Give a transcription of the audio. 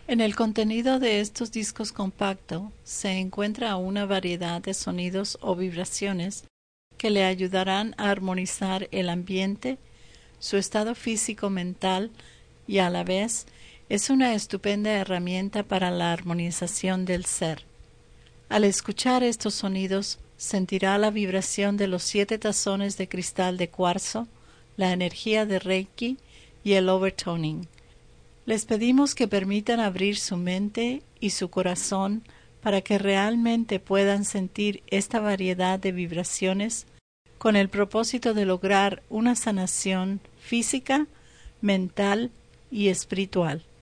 En el contenido de estos discos compactos se encuentra una variedad de sonidos o vibraciones que le ayudarán a armonizar el ambiente, su estado físico-mental y a la vez es una estupenda herramienta para la armonización del ser. Al escuchar estos sonidos, sentirá la vibración de los 7 tazones de cristal de cuarzo, la energía de Reiki y el overtoning. Les pedimos que permitan abrir su mente y su corazón para que realmente puedan sentir esta variedad de vibraciones con el propósito de lograr una sanación física, mental y espiritual.